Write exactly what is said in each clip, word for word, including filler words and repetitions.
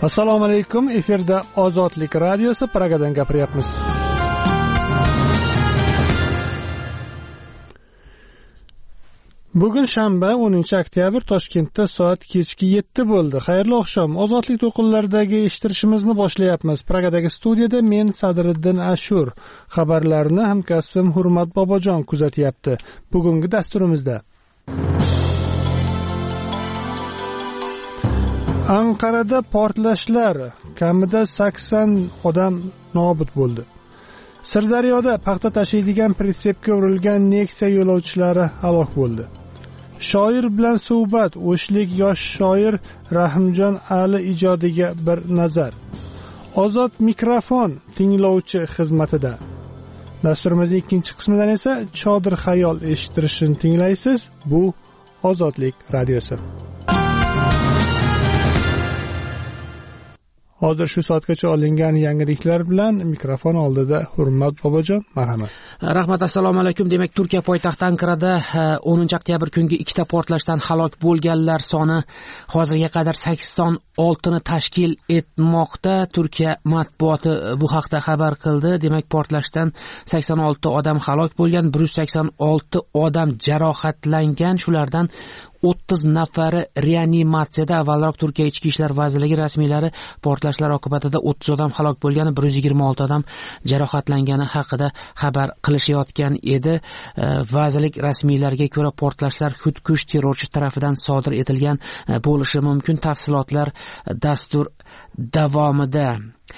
Assalomu alaykum. Efirda Ozodlik radiosi, Pragadan gapiryapmiz. Bugun shanba, o'ninchi oktyabr, Toshkentda soat kechki yetti bo'ldi. Xayrli oqshom. Ozodlik to'qinlaridagi eshittirishimizni boshlayapmiz. Pragadagi studiyada men Sadriddin Ashur. Xabarlarni hamkasbim Hurmat Bobojon kuzatyapti. Bugungi dasturimizda Anqarada portlashlar, kamida sakson odam nobud bo'ldi. Sirdaryoda paxta tashiydigan pritsepga urilgan Nexia yo'lovchilari halok bo'ldi. Shoir bilan suhbat, o'shlik yosh shoir Rahimjon Ali ijodiga bir nazar. Ozod mikrofon tinglovchi xizmatida. Dasturimizning ikkinchi qismidan esa Chodir xayol eshittirishini tinglaysiz. Bu Ozodlik radiosi. Hozir shu soatgacha olingan yangiliklar bilan mikrofon oldida Hurmat Bobojon, marhamat. Rahmat, assalomu alaykum. Demak, Turkiya poytaxti Anqarada o'ninchi oktyabr kungi ikkita portlashdan halok bo'lganlar soni hozirga qadar sakson olti ni tashkil etmoqda. Turkiya matbuoti bu haqda xabar qildi. Demak, portlashdan sakson olti odam halok bo'lgan, bir yuz sakson olti odam jarohatlangan. Shulardan o'ttiz nafari reanimatsiyada. Avvalroq Turkiya Ichki ishlar vazirligi rasmiylari portlashlar oqibatida o'ttiz odam halok bo'lgani, bir yuz yigirma olti odam jarohatlangani haqida xabar qilishayotgan edi. Vazirlik rasmiylariga ko'ra portlashlar xudkush terrorchi tomonidan sodir etilgan bo'lishi mumkin. Tafsilotlar dastur davomida.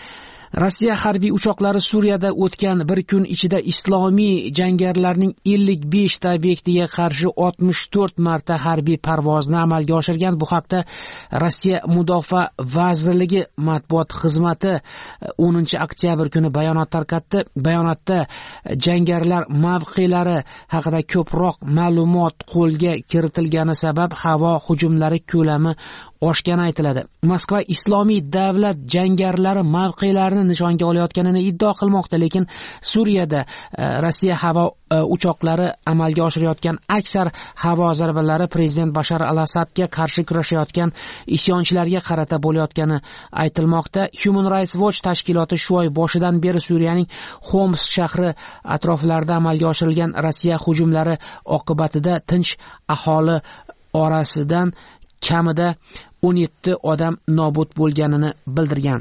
Rossiya harbiy uchoqlari Suriyada o'tgan bir kun ichida islomiy jangarilarning ellik besh ta obyektiga qarshi oltmish to'rt marta harbiy parvozni amalga oshirgan. Bu haqda Rossiya Mudofaa vazirligi matbuot xizmati o'ninchi oktyabr kuni bayonot tarqatdi. Bayonotda jangarilar mavqelari haqida ko'proq ma'lumot qo'lga kiritilgani sabab havo hujumlari ko'lami oshgani aytiladi. Moskva islomiy davlat jangarilari mavqelarini nishonga olayotganini iddao qilmoqda, lekin Suriyada Rossiya havo uchoqlari amalga oshirayotgan aksar havo zarbalari prezident Bashar al-Asadga qarshi kurashayotgan isyonchilarga qarata bo'layotgani aytilmoqda. Human Rights Watch tashkiloti shu oy boshidan beri Suriyaning Xoms shahri atroflarida amalga oshirilgan Rossiya hujumlari oqibatida tinch aholi orasidan kamida o'n yetti odam nobud bo'lganini bildirgan.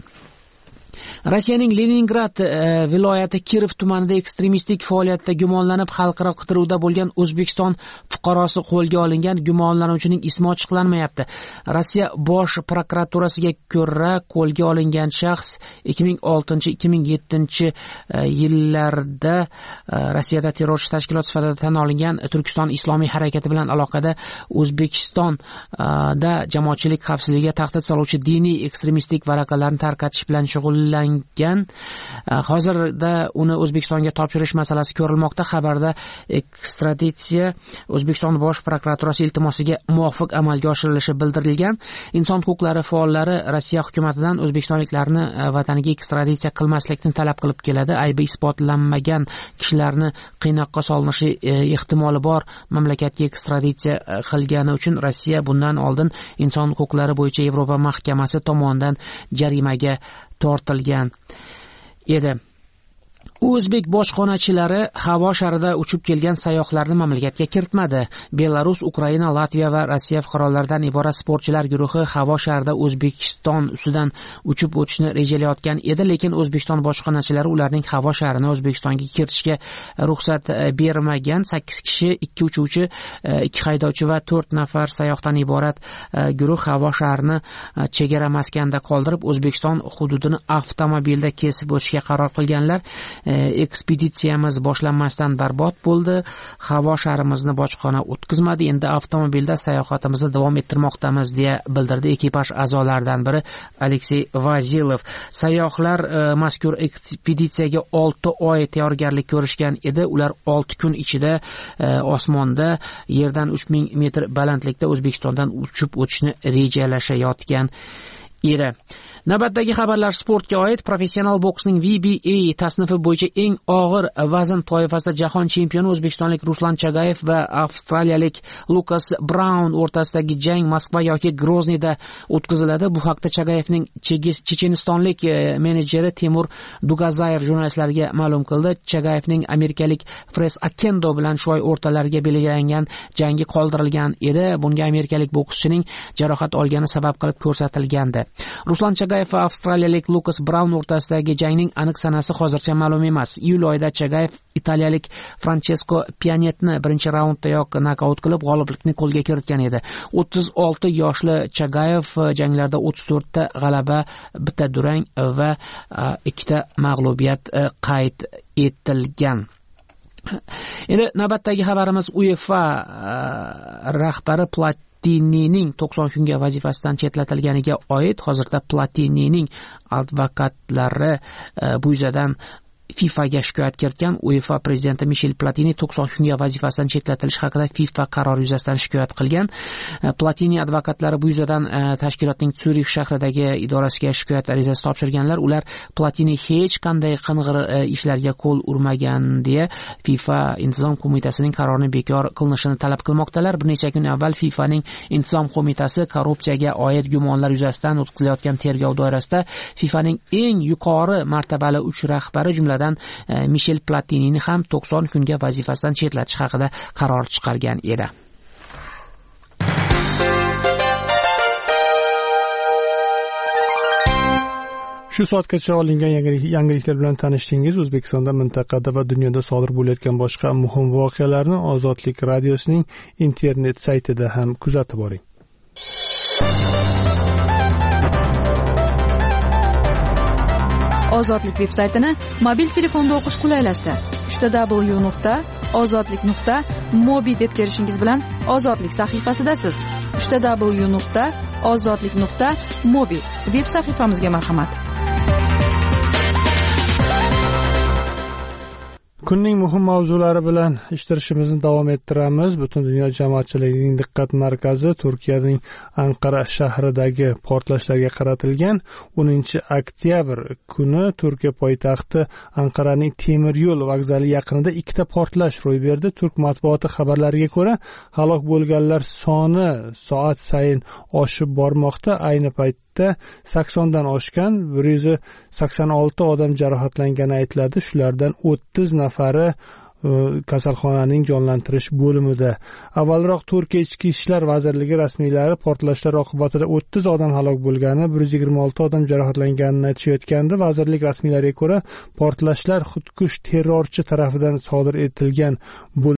Rossiyaning Leningrad e, viloyati Kirov tumanida ekstremistik faoliyatda gumonlanib xalqaro qidiruvda bo'lgan O'zbekiston fuqarosi qo'lga olingan. Gumonlanuvchining ismi ochiqlanmayapti. Rossiya bosh prokuraturasiga ko'ra qo'lga olingan shaxs ikki ming oltinchi ikki ming yettinchi e, yillarda e, Rossiyada terrorchi tashkilot sifatida tan olingan Turkiston islomiy harakati bilan aloqada O'zbekistonda e, jamoatchilik xavfsizligiga tahdid soluvchi diniy ekstremistik varaqalarni tarqatish bilan shug'ullangan. Hozirda uni O'zbekistonga topshirish masalasi ko'rilmoqda. Xabarda ekstraditsiya O'zbekiston bosh prokuraturasi iltimosiga muvofiq amalga oshirilishi bildirilgan. Inson huquqlari faollari Rossiya hukumatidan o'zbekistonliklarni vataniga ekstraditsiya qilmaslikni talab qilib keladi. Aybi isbotlanmagan kishilarni qiynoqqa solinishi ehtimoli bor mamlakatga ekstraditsiya qilgani uchun Rossiya bundan oldin inson huquqlari bo'yicha Yevropa mahkamasi tomonidan jarimaga tortilgan edi. O'zbek bojxonachilari havo sharida uchib kelgan sayyohlarni mamlakatga kiritmadi. Belarus, Ukraina, Latviya va Rossiya fuqarolaridan iborat sportchilar guruhi havo sharida O'zbekiston ustidan uchib o'tishni rejalayotgan edi, lekin O'zbekiston bojxonachilari ularning havo sharini O'zbekistonga kiritishga ruxsat bermagan. sakkiz kishi, ikki uchuvchi, ikki haydovchi va to'rt nafar sayyohdan iborat guruh havo sharini chegara maskanda qoldirib, O'zbekiston hududini avtomobilda kesib o'tishga qaror qilganlar. Ekspeditsiyamiz boshlanmasdan barbod bo'ldi. Havo sharimizni bojxona o'tkazmadi. Endi avtomobilda sayohatimizni davom ettirmoqdamiz, deya bildirdi ekipaj a'zolaridan biri Aleksey Vazilov. Sayyohlar mazkur ekspeditsiyaga olti oy tayyorgarlik ko'rishgan edi. Ular olti kun ichida osmonda yerdan uch ming metr balandlikda O'zbekistondan uchib o'tishni rejalashayotgan edi. Navbatdagi xabarlar sportga oid. Professional boksning V B A tasnifi bo'yicha eng og'ir vazn toifasida jahon chempioni o'zbekistonlik Ruslan Chagayev va avstraliyalik Lukas Braun o'rtasidagi jang Moskva yoki Grozniyda o'tkaziladi. Bu haqda Chagayevning chechenistonlik menejeri Timur Dugazayev jurnalistlarga ma'lum qildi. Chagayevning amerikalik Fres Akendo bilan shu oy o'rtalariga belgilangan jangi qoldirilgan edi. Bunga amerikalik bokschining jarohat olgani sabab qilib ko'rsatilgandi. Ruslan Chagayev va avstraliyalik Lukas Braun o'rtasidagi jangning aniq sanasi hozircha ma'lum emas. Iyul oyida Chagayev italiyalik Francesco Pianetni birinchi raunddayoq nokaut qilib g'oliblikni qo'lga kiritgan edi. o'ttiz olti yoshli Chagayev janglarda o'ttiz to'rtta g'alaba, bitta durang va ikkita mag'lubiyat qayd etilgan. Endi navbatdagi xabarimiz UEFA rahbari Platinining to'qson kunga vazifasidan chetlatilganiga oid. Hozirda Platinining advokatlari bu yuzadan FIFAga shikoyat kiritgan. UEFA prezidenti Michel Platini to'qson kunga vazifasidan chetlatilish haqida FIFA qarori yuzasidan shikoyat qilgan. Platini advokatlari bu yuzadan tashkilotning Syurix shahridagi idorasiga shikoyat arizasi topshirganlar. Ular Platini hech qanday qing'ir ishlarga qo'l urmagan deya FIFA intizom qo'mitasining qarorini bekor qilinishini talab qilmoqdalar. Bir necha kun avval FIFAning intizom qo'mitasi korrupsiyaga oid gumonlar yuzasidan o'tkazilayotgan tergov doirasida FIFAning eng yuqori martabali uch rahbari jumladan Michel Platinini ham to'qson kunga vazifasidan chetlatish haqida qaror chiqargan edi. Shu soatgacha olingan yangiliklar bilan tanishdingiz. O'zbekistonda, mintaqada va dunyoda sodir bo'layotgan boshqa muhim voqealarni Ozodlik radiosining internet saytida ham kuzatib boring. Ozodlik veb-saytini mobil telefonda o'qish qulaylashdi. w w w nuqta ozodlik nuqta mobi deb terishingiz bilan Ozodlik sahifasidasiz. w w w nuqta ozodlik nuqta mobi veb sahifamizga marhamat. Kunning muhim mavzulari bilan ishtirishimizni davom ettiramiz. Butun dunyo jamoatchiligining diqqat markazi Turkiyaning Anqara shahridagi portlashlarga qaratilgan. o'ninchi oktyabr kuni Turkiya poytaxti Anqaraning temir yo'l vokzali yaqinida ikkita portlash ro'y berdi. Turk matbuoti xabarlariga ko'ra, halok bo'lganlar soni soat sayin oshib bormoqda. Ayni paytda saksondan oshgan, bir yuz sakson olti odam jarohatlangani aytiladi. Shulardan o'ttiz nafari kasalxonaning jonlantirish bo'limida. Avvalroq Turkiya Ichki ishlar vazirligi rasmiylari portlashlar oqibatida o'ttiz odam halok bo'lgani, bir yuz yigirma olti odam jarohatlanganini aytishayotgandi. Vazirlik rasmiylariga ko'ra, portlashlar xudkush terrorchi tarafidan sodir etilgan